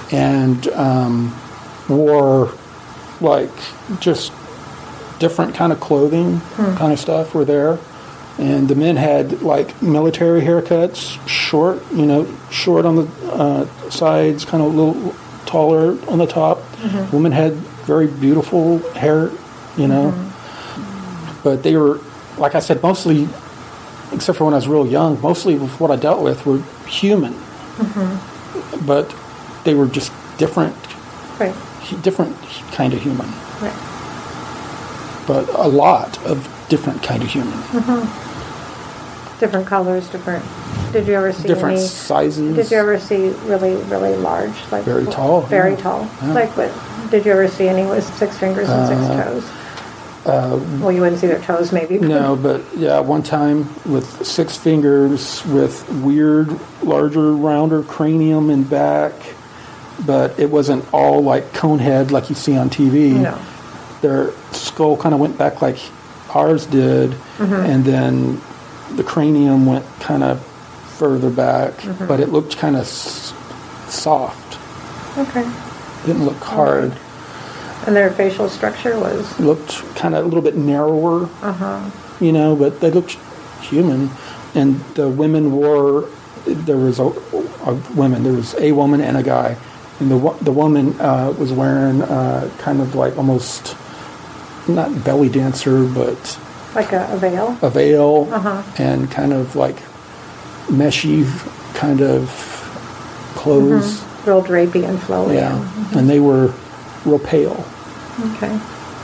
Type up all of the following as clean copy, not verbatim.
and wore like just different kind of clothing, kind of stuff were there. And the men had like military haircuts, short, short on the sides, kind of a little taller on the top. Women had very beautiful hair, But they were, like I said, mostly, except for when I was real young, mostly with what I dealt with were human. But they were just different, different kind of human. Right. But a lot of different kind of human. Different colors, different. Did you ever see different any sizes? Did you ever see really, really large, like very tall? Very tall. Yeah. Like what? Did you ever see any with 6 fingers and 6 toes? Well, you wouldn't see their toes, maybe. No, but yeah, one time with 6 fingers, with weird, larger, rounder cranium and back, but it wasn't all like cone head like you see on TV. No. Their skull kind of went back like ours did, and then the cranium went kind of further back, but it looked kind of soft. Okay. It didn't look hard. And their facial structure was? It looked kind of a little bit narrower, but they looked human. And the women wore, there was a woman and a guy. And the woman was wearing kind of like almost, not belly dancer, but... Like a veil? A veil, and kind of like meshy kind of clothes. Real drapey and flowy. Yeah, and they were real pale. Okay.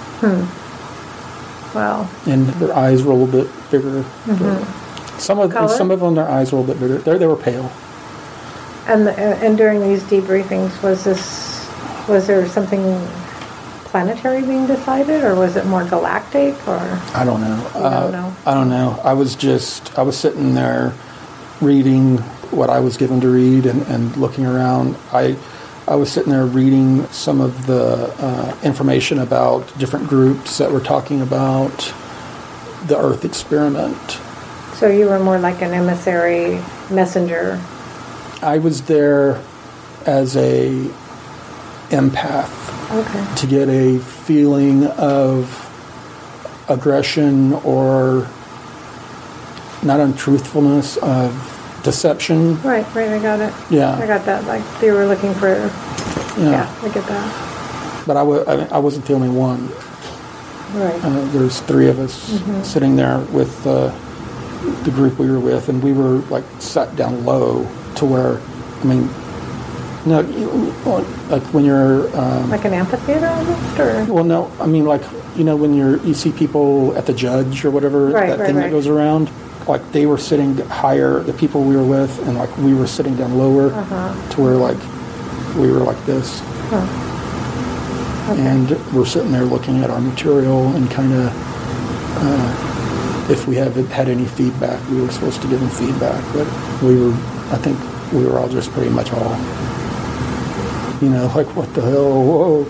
Wow. And their eyes were a little bit bigger. Some of them, their eyes were a little bit bigger. They were pale. And during these debriefings, was there something planetary being decided, or was it more galactic, or? I don't know. I don't know. I was sitting there reading what I was given to read and looking around. I was sitting there reading some of the information about different groups that were talking about the Earth experiment. So you were more like an emissary messenger. I was there as a empath. Okay. To get a feeling of aggression or not untruthfulness, of deception. Right, I got it. Yeah. I got that. Like they were looking for, I get that. But I wasn't the only one. Right. There's 3 of us sitting there with the group we were with, and we were like sat down low to where, no, like when you're... like an amphitheater almost, or? Well, no, like, when you see people at the Judge or whatever, that goes around, like they were sitting higher, the people we were with, and like we were sitting down lower to where like we were like this. Okay. And we're sitting there looking at our material and kind of, if we haven't had any feedback, we were supposed to give them feedback, but I think we were all just pretty much all... like, what the hell, whoa,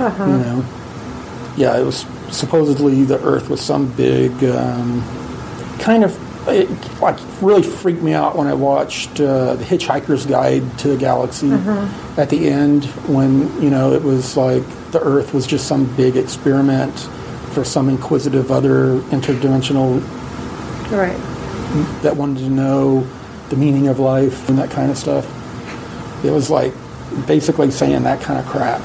Yeah, it was supposedly the Earth was some big, it like really freaked me out when I watched The Hitchhiker's Guide to the Galaxy at the end when, it was like the Earth was just some big experiment for some inquisitive other interdimensional that wanted to know the meaning of life and that kind of stuff. It was like basically saying that kind of crap,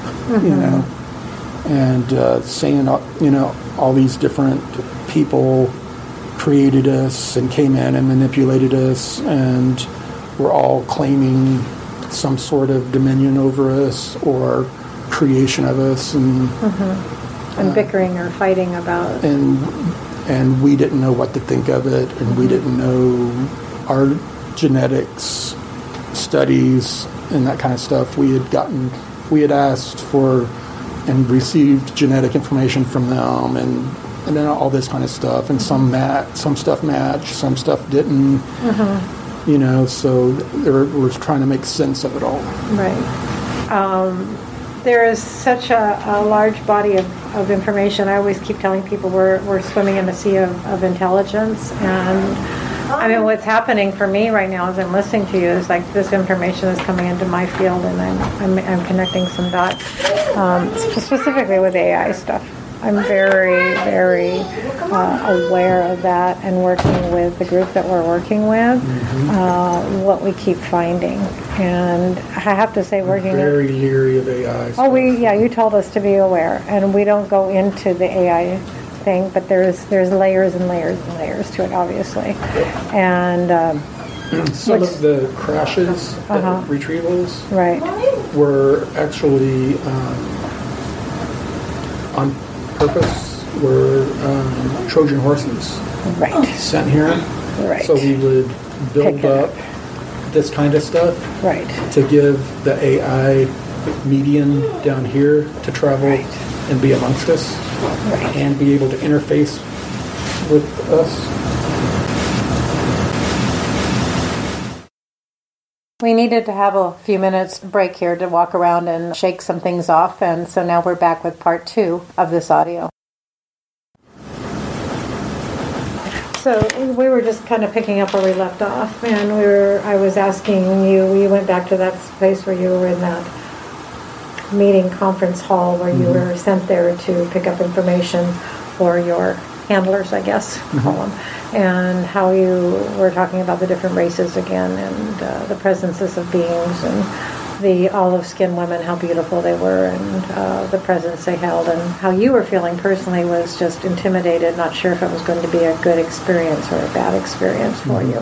and saying, all these different people created us and came in and manipulated us, and we're all claiming some sort of dominion over us or creation of us, and bickering or fighting about, and we didn't know what to think of it, and we didn't know our genetics studies and that kind of stuff. We had asked for and received genetic information from them, and then all this kind of stuff, and some stuff matched, some stuff didn't. So we're trying to make sense of it all. Right. There is such a large body of information. I always keep telling people we're swimming in a sea of intelligence, and I mean, what's happening for me right now as I'm listening to you is like this information is coming into my field, and I'm connecting some dots, specifically with AI stuff. I'm very, very aware of that, and working with the group that we're working with, what we keep finding. And I have to say, very leery of AI stuff. Oh, you told us to be aware, and we don't go into the AI thing, but there's layers and layers and layers to it, obviously. And some of the crashes at retrievals were actually on purpose, were Trojan horses sent here. Right. So we would build up this kind of stuff to give the AI median down here to travel and be amongst us and be able to interface with us. We needed to have a few minutes break here to walk around and shake some things off, and so now we're back with part 2 of this audio. So we were just kind of picking up where we left off, and I was asking you went back to that place where you were in that meeting conference hall where you were sent there to pick up information for your handlers, I guess, call them, and how you were talking about the different races again, and the presences of beings, and the olive-skinned women, how beautiful they were, and the presence they held, and how you were feeling personally was just intimidated, not sure if it was going to be a good experience or a bad experience for you.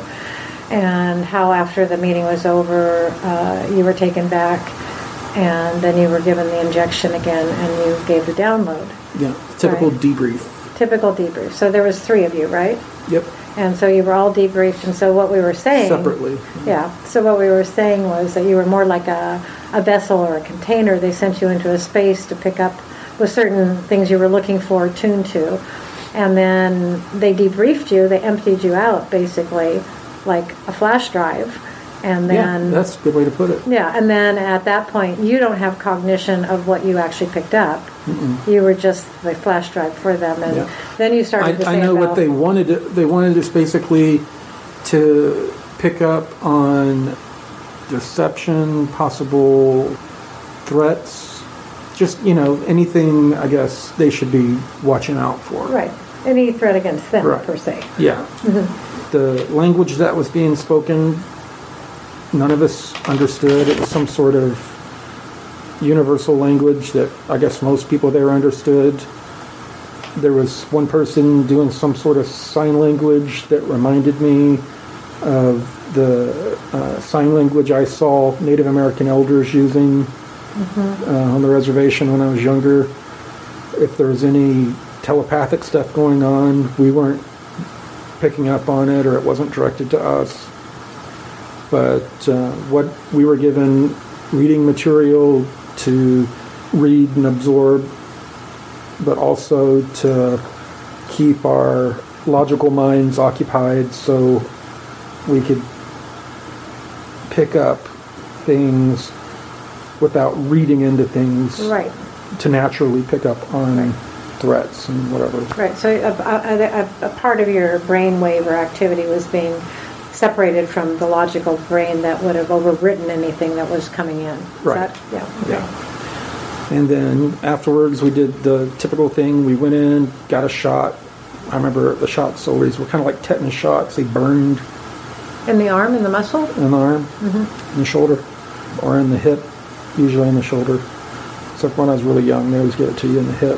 And how after the meeting was over, you were taken back, and then you were given the injection again, and you gave the download. Yeah, typical debrief. Typical debrief. So there was 3 of you, right? Yep. And so you were all debriefed, and so what we were saying... Separately. Yeah. So what we were saying was that you were more like a vessel or a container. They sent you into a space to pick up with certain things you were looking for, tuned to. And then they debriefed you. They emptied you out, basically, like a flash drive. And then... Yeah, that's a good way to put it. Yeah, and then at that point, you don't have cognition of what you actually picked up. You were just the flash drive for them, and then you started to say I know what they wanted. They wanted us basically to pick up on deception, possible threats, just, anything, I guess, they should be watching out for. Right. Any threat against them, per se. Yeah. The language that was being spoken, none of us understood. It was some sort of universal language that I guess most people there understood. There was one person doing some sort of sign language that reminded me of the sign language I saw Native American elders using on the reservation when I was younger. If there was any telepathic stuff going on, we weren't picking up on it, or it wasn't directed to us. But what we were given, reading material to read and absorb, but also to keep our logical minds occupied so we could pick up things without reading into things, to naturally pick up on threats and whatever. Right, so a part of your brainwave or activity was being separated from the logical brain that would have overwritten anything that was coming in. Yeah. And then afterwards we did the typical thing. We went in, got a shot. I remember the shots always were kind of like tetanus shots. They burned. In the arm, in the muscle? In the arm, in the shoulder, or in the hip, usually in the shoulder. Except when I was really young, they always get it to you in the hip.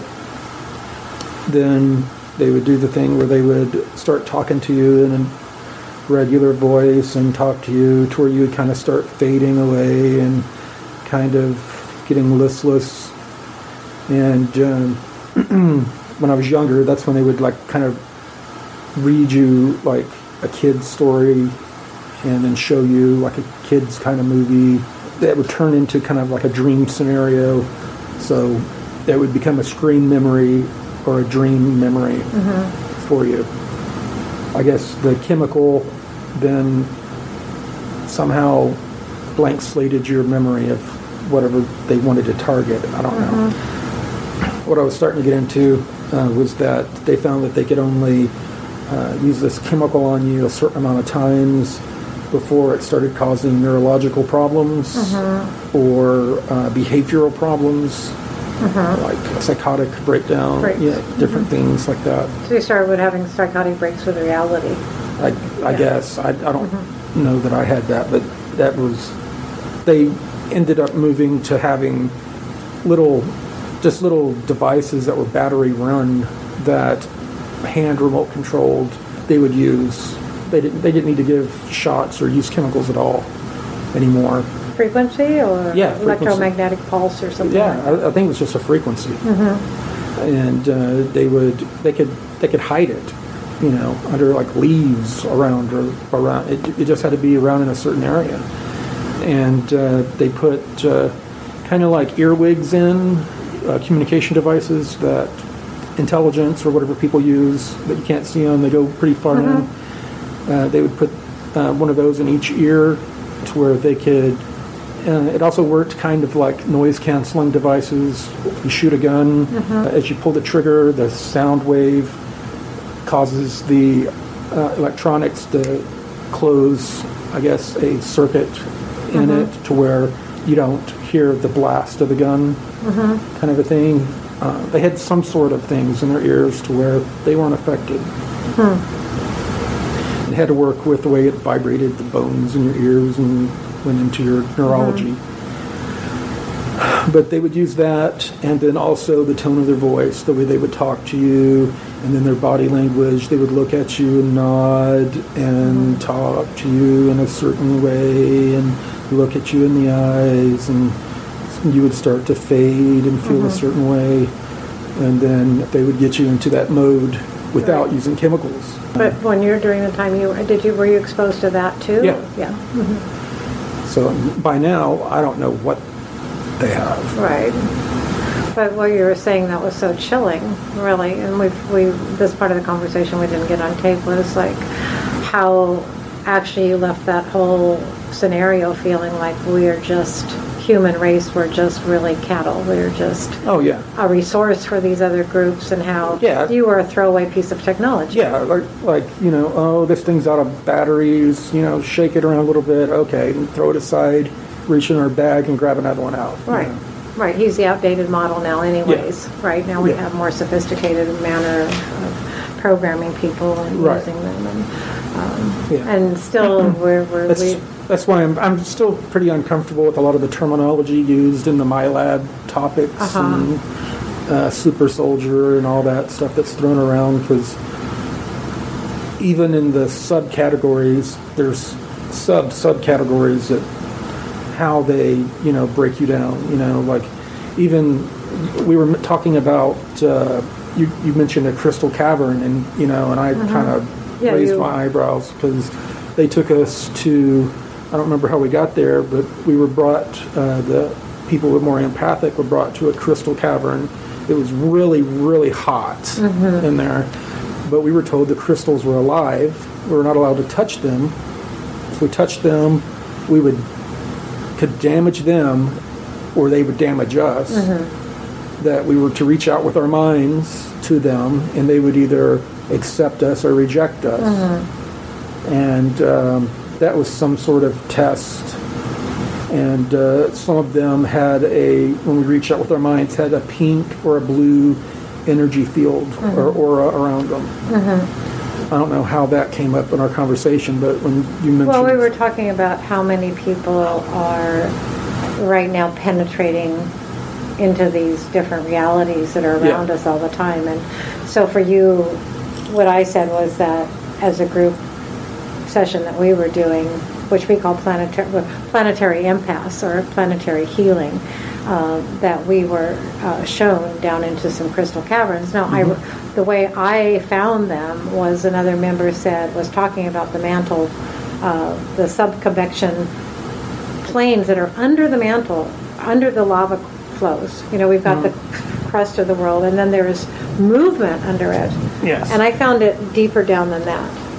Then they would do the thing where they would start talking to you in a regular voice and talk to you to where you would kind of start fading away and kind of getting listless. And when I was younger, that's when they would like kind of read you like a kid's story and then show you like a kid's kind of movie that would turn into kind of like a dream scenario. So that would become a screen memory or a dream memory for you. I guess the chemical then somehow blank slated your memory of whatever they wanted to target. I don't know. What I was starting to get into was that they found that they could only use this chemical on you a certain amount of times before it started causing neurological problems or behavioral problems, like psychotic breakdown, different things like that. So you started with having psychotic breaks with reality. I guess. I don't know that I had that, but that was, they ended up moving to having little devices that were battery run that hand remote controlled they would use. They didn't need to give shots or use chemicals at all anymore. Frequency or electromagnetic frequency. Pulse or something? Yeah, like I think it was just a frequency. And they could hide it, under like leaves around or around. It just had to be around in a certain area. And they put kind of like earwigs in, communication devices that intelligence or whatever people use that you can't see them. They go pretty far in. They would put one of those in each ear to where they could. It also worked kind of like noise canceling devices. You shoot a gun, as you pull the trigger, the sound wave causes the electronics to close, I guess, a circuit in it to where you don't hear the blast of the gun, kind of a thing. They had some sort of things in their ears to where they weren't affected. It had to work with the way it vibrated the bones in your ears and went into your neurology. But they would use that, and then also the tone of their voice, the way they would talk to you, and then their body language. They would look at you and nod and talk to you in a certain way and look at you in the eyes, and you would start to fade and feel a certain way, and then they would get you into that mode without using chemicals. But when you're during the time were you exposed to that too? Yeah. So by now, I don't know what they have. Right. But what you were saying that was so chilling, really, and this part of the conversation we didn't get on tape was like how actually you left that whole scenario feeling like we're just human race, we're just really cattle, we're just a resource for these other groups, and how you were a throwaway piece of technology. Yeah, like this thing's out of batteries, shake it around a little bit, okay, and throw it aside, reach in our bag and grab another one out. Right. Right, he's the outdated model now anyways. Right, now we have more sophisticated manner of programming people and using them. And still that's why I'm still pretty uncomfortable with a lot of the terminology used in the MyLab topics and super soldier and all that stuff that's thrown around, because even in the subcategories, there's subcategories that how they break you down. Like even we were talking about you mentioned a crystal cavern, and and I kind of raised my eyebrows because they took us to, I don't remember how we got there, but we were brought, the people who were more empathic were brought to a crystal cavern. It was really, really hot in there, but we were told the crystals were alive. We were not allowed to touch them. If we touched them, we could damage them, or they would damage us. That we were to reach out with our minds to them, and they would either accept us or reject us. And that was some sort of test. And some of them had when we reached out with our minds, had a pink or a blue energy field or aura around them. I don't know how that came up in our conversation, but when you mentioned... Well, we were talking about how many people are right now penetrating into these different realities that are around us all the time. And so for you, what I said was that as a group session that we were doing, which we call planetary impasse or planetary healing, that we were shown down into some crystal caverns. Now, the way I found them was another member was talking about the mantle, the subconvection planes that are under the mantle, under the lava flows. We've got the crust of the world, and then there's movement under it. Yes. And I found it deeper down than that.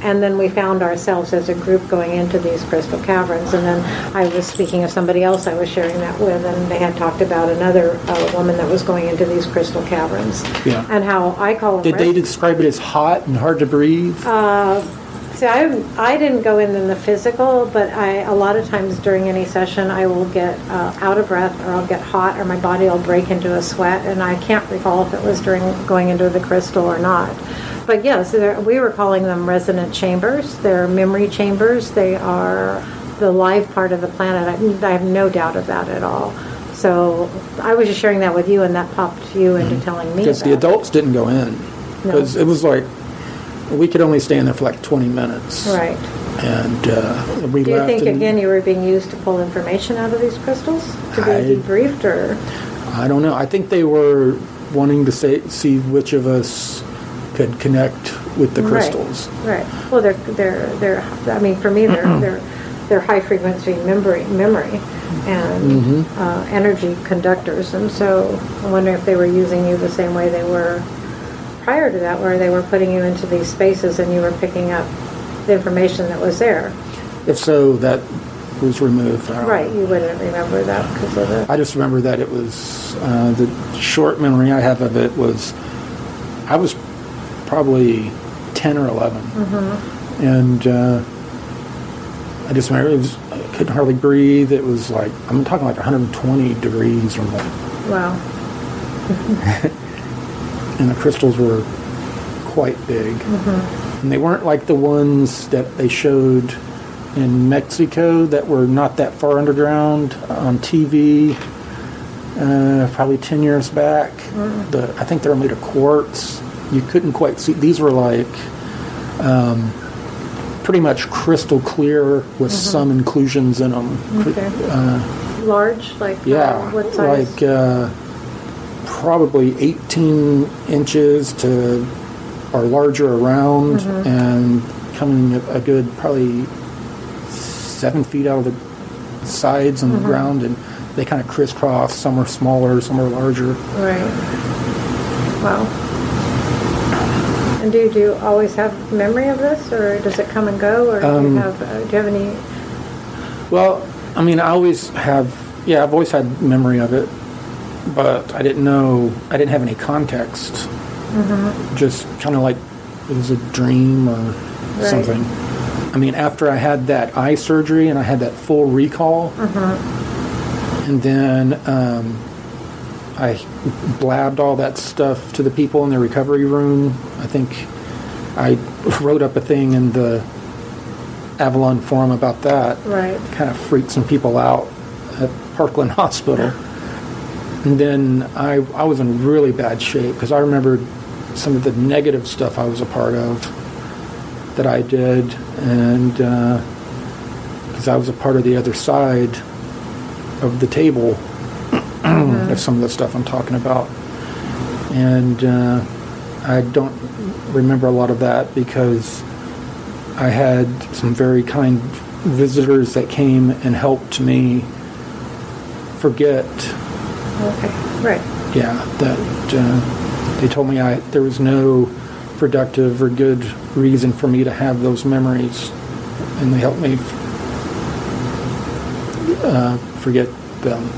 and then we found ourselves as a group going into these crystal caverns. And then I was speaking of somebody else I was sharing that with, and they had talked about another woman that was going into these crystal caverns. Yeah. And how I call them. Did they describe it as hot and hard to breathe? See, I didn't go in the physical, but a lot of times during any session, I will get out of breath, or I'll get hot, or my body will break into a sweat, and I can't recall if it was during going into the crystal or not. But yes, we were calling them resonant chambers. They're memory chambers. They are the live part of the planet. I have no doubt of that at all. So I was just sharing that with you, and that popped you into telling me because the adults didn't go in. Because No. it was like, we could only stay in there for like 20 minutes. Right. And we Do you left. think, and again, you were being used to pull information out of these crystals? To be debriefed, or? I don't know. I think they were wanting to see which of us could connect with the crystals. Right. Well, they're. I mean, for me, they're high frequency memory and energy conductors, and so I wonder if they were using you the same way they were prior to that, where they were putting you into these spaces and you were picking up the information that was there. If so, that was removed. Right. You wouldn't remember that because of the. I just remember that it was the short memory I have of it was I was probably 10 or 11, and I just remember I couldn't hardly breathe. It was like, I'm talking like 120 degrees or more. Wow. And the crystals were quite big, and they weren't like the ones that they showed in Mexico that were not that far underground on TV. Probably 10 years back. I think they were made of quartz. You couldn't quite see. These were like pretty much crystal clear with some inclusions in them. Okay. Large, like what size? Like probably 18 inches to or larger around, and coming a good probably 7 feet out of the sides and the ground, and they kind of crisscross. Some are smaller, some are larger. Right. Wow. And do you always have memory of this, or does it come and go, or do you have any? Well, I mean, I always have. Yeah, I've always had memory of it, but I didn't have any context. Just kind of like it was a dream or something. I mean, after I had that eye surgery and I had that full recall, and then I blabbed all that stuff to the people in the recovery room. I think I wrote up a thing in the Avalon forum about that. Right. Kind of freaked some people out at Parkland Hospital. And then I was in really bad shape because I remembered some of the negative stuff I was a part of that I did, and because I was a part of the other side of the table of some of the stuff I'm talking about. And I don't remember a lot of that because I had some very kind visitors that came and helped me forget. Okay, right. Yeah, that they told me there was no productive or good reason for me to have those memories, and they helped me forget them.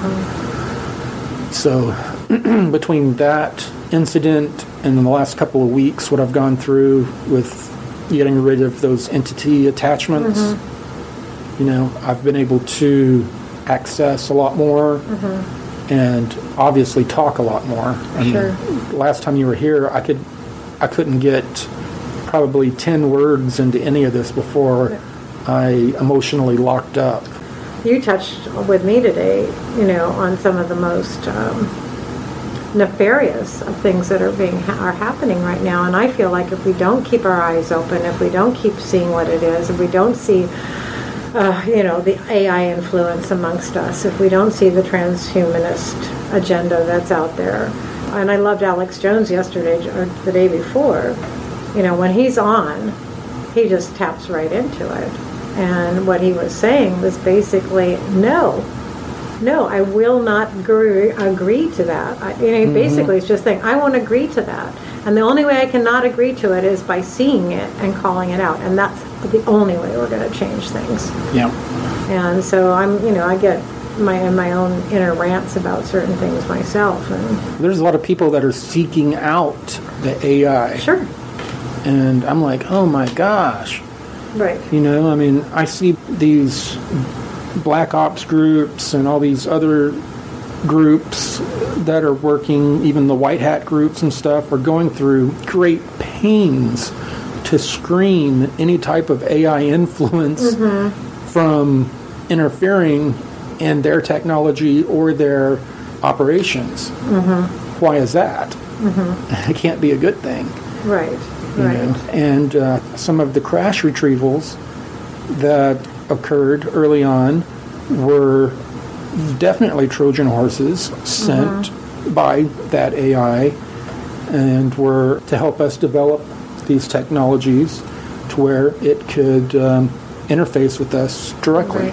So between that incident and in the last couple of weeks, what I've gone through with getting rid of those entity attachments, I've been able to access a lot more and obviously talk a lot more. Sure. Last time you were here, I couldn't get probably 10 words into any of this before I emotionally locked up. You touched with me today, on some of the most nefarious of things that are happening right now. And I feel like if we don't keep our eyes open, if we don't keep seeing what it is, if we don't see, the AI influence amongst us, if we don't see the transhumanist agenda that's out there. And I loved Alex Jones yesterday or the day before. When he's on, he just taps right into it. And what he was saying was basically, no, I will not agree to that. Basically it's just saying, I won't agree to that. And the only way I cannot agree to it is by seeing it and calling it out. And that's the only way we're going to change things. Yeah. And so I get my own inner rants about certain things myself. And there's a lot of people that are seeking out the AI. Sure. And I'm like, oh my gosh. Right. I see these black ops groups and all these other groups that are working, even the white hat groups and stuff, are going through great pains to screen any type of AI influence from interfering in their technology or their operations. Why is that? It can't be a good thing. Right. And some of the crash retrievals that occurred early on were definitely Trojan horses sent by that AI, and were to help us develop these technologies to where it could interface with us directly.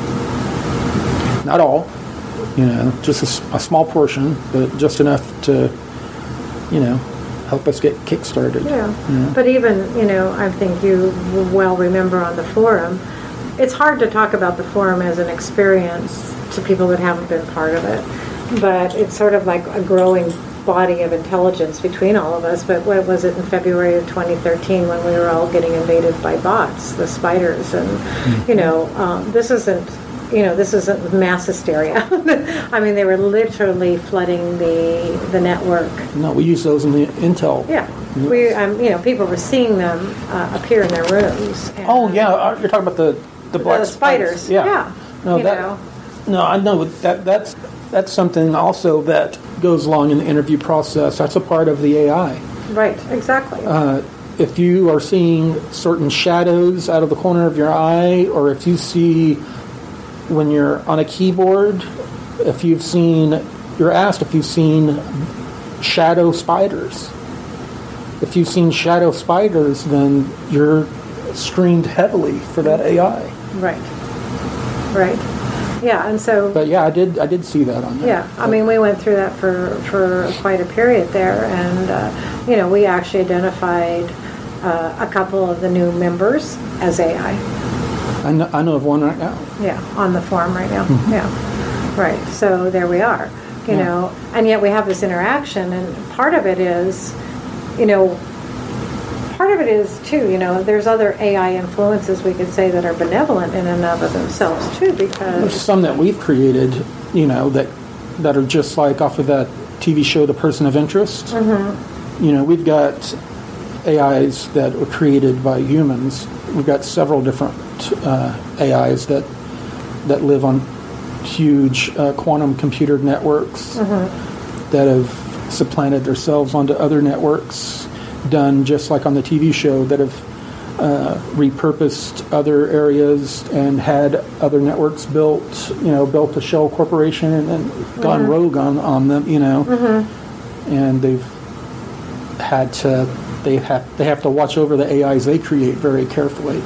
Right. Not all, just a small portion, but just enough to, help us get kick-started. Yeah. But even, I think you well remember on the forum, it's hard to talk about the forum as an experience to people that haven't been part of it. But it's sort of like a growing body of intelligence between all of us. But what was it in February of 2013 when we were all getting invaded by bots, the spiders? And, this isn't mass hysteria. I mean, they were literally flooding the network. No, we use those in the Intel. Yeah. People were seeing them appear in their rooms. And you're talking about the black spiders. Yeah. No, I know that's something also that goes along in the interview process. That's a part of the AI. Right, exactly. If you are seeing certain shadows out of the corner of your eye, or if you see when you're on a keyboard, you're asked if you've seen shadow spiders. If you've seen shadow spiders, then you're screened heavily for that AI. Right. Yeah, and so. But yeah, I did see that on there. Yeah, I mean, we went through that for quite a period there, and we actually identified a couple of the new members as AI. I know of one right now. Yeah, on the forum right now. Yeah, right. So there we are. And yet we have this interaction, and part of it is, too, there's other AI influences we could say that are benevolent in and of themselves too, because there's some that we've created, that are just like off of that TV show, The Person of Interest. We've got AIs that were created by humans. We've got several different AIs that live on huge quantum computer networks that have supplanted themselves onto other networks, done just like on the TV show, that have repurposed other areas and had other networks built a shell corporation and then gone rogue on them, and they have to watch over the AIs they create very carefully.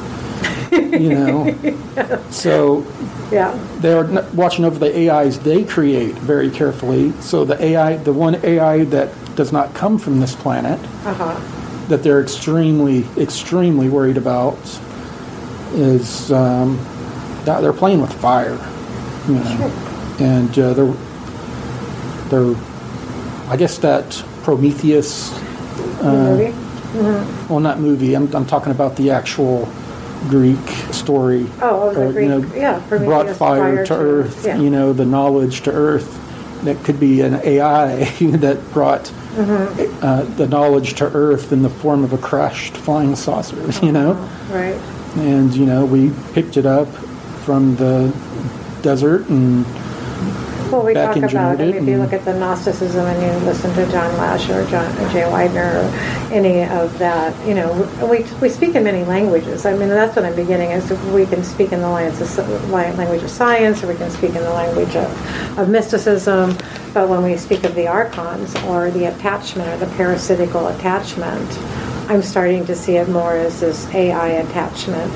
So they're watching over the AIs they create very carefully. So the one AI that does not come from this planet, that they're extremely, extremely worried about, is that they're playing with fire, and they're I guess that Prometheus movie. Well, not movie. I'm talking about the actual Greek story. The Greek, brought fire to Earth. Yeah. The knowledge to Earth. That could be an AI that brought the knowledge to Earth in the form of a crashed flying saucer. Right. And we picked it up from the desert and. Well, we talk about it. If you look at the Gnosticism and you listen to John Lash or Jay Weidner or any of that, we speak in many languages. I mean, that's what I'm beginning is we can speak in the language of science, or we can speak in the language of mysticism. But when we speak of the archons or the attachment or the parasitical attachment, I'm starting to see it more as this AI attachment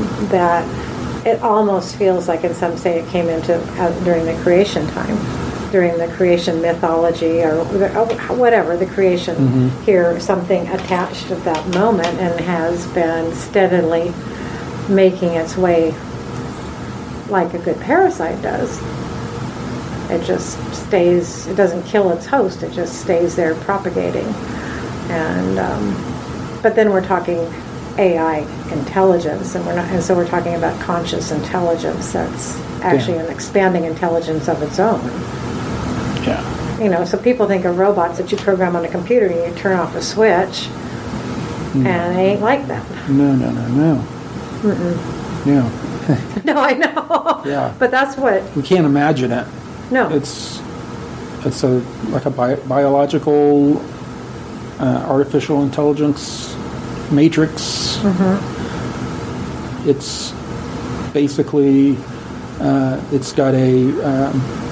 that. It almost feels like, and some say it came into during the creation time, during the creation mythology or whatever, the creation here, something attached at that moment and has been steadily making its way like a good parasite does. It just stays, it doesn't kill its host, it just stays there propagating. And but then we're talking AI intelligence, and so we're talking about conscious intelligence that's actually an expanding intelligence of its own. Yeah. You know, so people think of robots that you program on a computer and you turn off a switch, and it ain't like that. No. Yeah. No, I know. Yeah. But that's what... We can't imagine it. No. It's like a biological artificial intelligence matrix. It's basically it's got a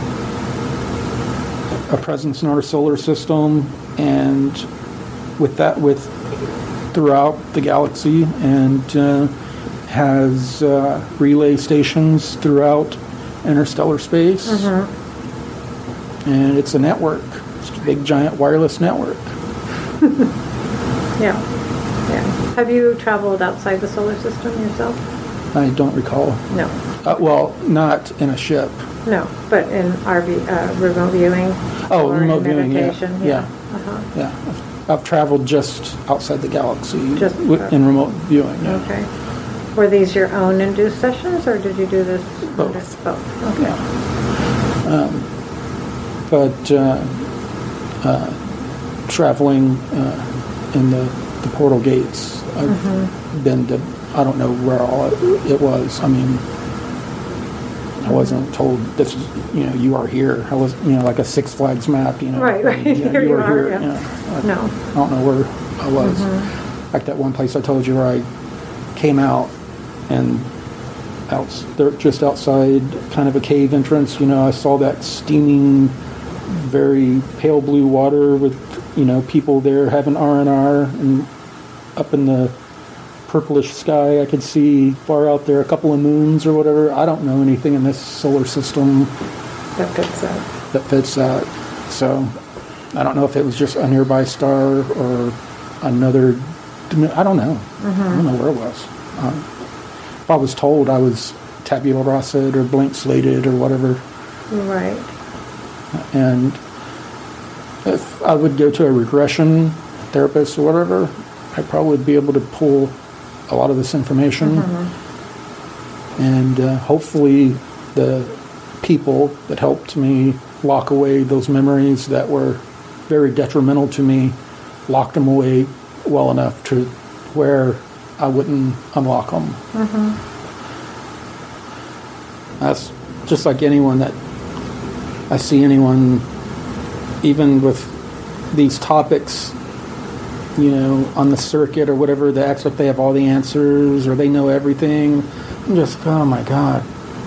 presence in our solar system, and with throughout the galaxy, and has relay stations throughout interstellar space. And it's a network. It's a big, giant wireless network. Yeah. Have you traveled outside the solar system yourself? I don't recall. No. Well, not in a ship. No, but in RV, remote viewing. Oh, or remote in viewing, meditation. yeah. Yeah. I've traveled just outside the galaxy in remote viewing. Yeah. Okay. Were these your own induced sessions, or did you do this? Both. Both. Okay. Yeah. But traveling in the portal gates, I've been to, I don't know where all it was. I mean, I wasn't told this is, you are here. I was, like a Six Flags map, Right. Here you are here. Yeah. No. I don't know where I was. Like that one place I told you where I came out and they're just outside kind of a cave entrance. I saw that steaming, very pale blue water with, people there having R&R, and up in the purplish sky I could see far out there a couple of moons or whatever. I don't know anything in this solar system that fits that. So I don't know if it was just a nearby star or another. I don't know. I don't know where it was. If I was told, I was tabula rasa or blank slated or whatever. Right. And if I would go to a regression therapist or whatever, I'd probably be able to pull a lot of this information. And hopefully the people that helped me lock away those memories that were very detrimental to me, locked them away well enough to where I wouldn't unlock them. That's just like anyone that I see anyone, even with these topics, on the circuit or whatever, they act like they have all the answers or they know everything. I'm just, oh my God.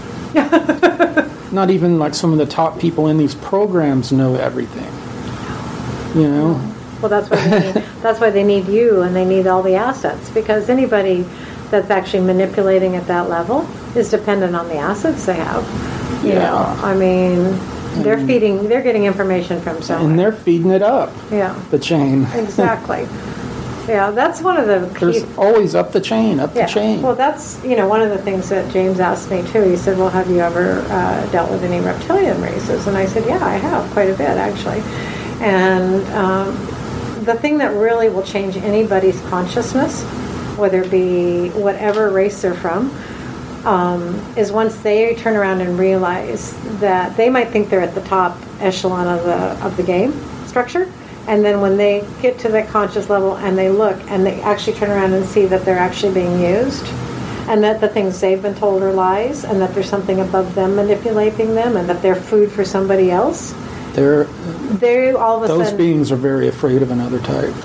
Not even like some of the top people in these programs know everything. Well, that's why they need you, and they need all the assets, because anybody that's actually manipulating at that level is dependent on the assets they have. You know, I mean, they're getting information from somewhere. And they're feeding it up. Yeah. The chain. Exactly. Yeah, that's one of the key... There's always up the chain. Well, that's, one of the things that James asked me, too. He said, well, have you ever dealt with any reptilian races? And I said, yeah, I have, quite a bit, actually. And the thing that really will change anybody's consciousness, whether it be whatever race they're from, is once they turn around and realize that they might think they're at the top echelon of the game structure, and then when they get to that conscious level and they look and they actually turn around and see that they're actually being used, and that the things they've been told are lies, and that there's something above them manipulating them, and that they're food for somebody else, they all of a sudden... Those beings are very afraid of another type.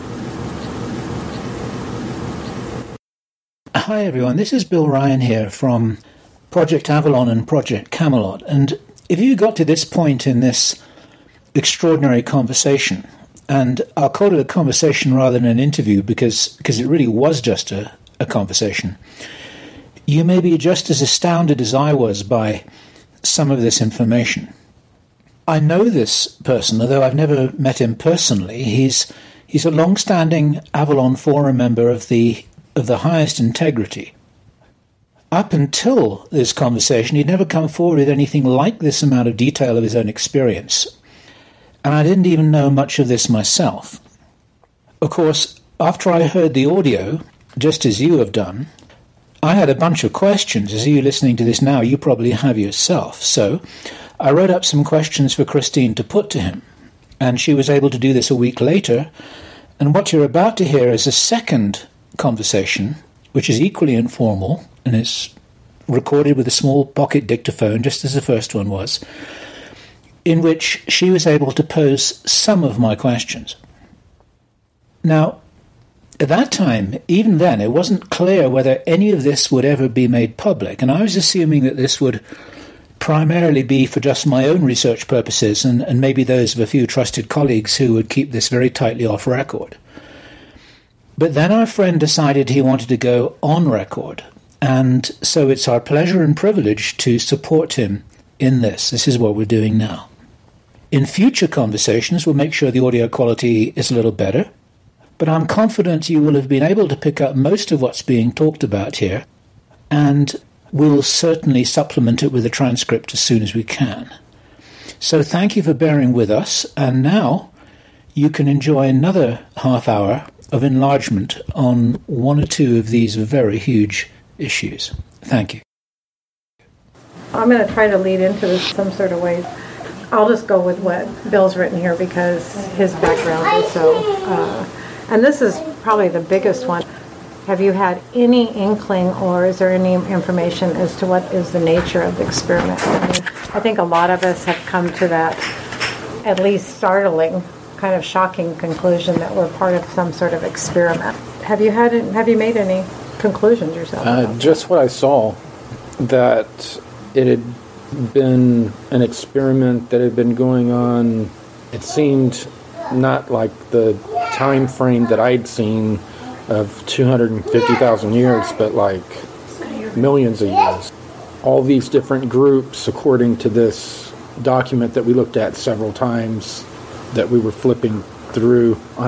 Hi everyone, this is Bill Ryan here from Project Avalon and Project Camelot, and if you got to this point in this extraordinary conversation, and I'll call it a conversation rather than an interview because it really was just a conversation, you may be just as astounded as I was by some of this information. I know this person, although I've never met him personally. He's a long-standing Avalon Forum member of the highest integrity. Up until this conversation, he'd never come forward with anything like this amount of detail of his own experience. And I didn't even know much of this myself. Of course, after I heard the audio, just as you have done, I had a bunch of questions. As you listening to this now, you probably have yourself. So I wrote up some questions for Christine to put to him, and she was able to do this a week later. And what you're about to hear is a second conversation, which is equally informal, and is recorded with a small pocket dictaphone, just as the first one was, in which she was able to pose some of my questions. Now, at that time, even then, it wasn't clear whether any of this would ever be made public, and I was assuming that this would primarily be for just my own research purposes and maybe those of a few trusted colleagues who would keep this very tightly off record. But then our friend decided he wanted to go on record, and so it's our pleasure and privilege to support him in this. This is what we're doing now. In future conversations, we'll make sure the audio quality is a little better, but I'm confident you will have been able to pick up most of what's being talked about here, and we'll certainly supplement it with a transcript as soon as we can. So thank you for bearing with us, and now you can enjoy another half hour of enlargement on one or two of these very huge issues. Thank you. I'm going to try to lead into this some sort of way. I'll just go with what Bill's written here because his background is so... and this is probably the biggest one. Have you had any inkling or is there any information as to what is the nature of the experiment? I mean, I think a lot of us have come to that at least startling, kind of shocking conclusion that we're part of some sort of experiment. Have you made any conclusions yourself? Just what I saw, that it had been an experiment that had been going on. It seemed not like the time frame that I'd seen of 250,000 years, but like millions of years. All these different groups, according to this document that we looked at several times, that we were flipping through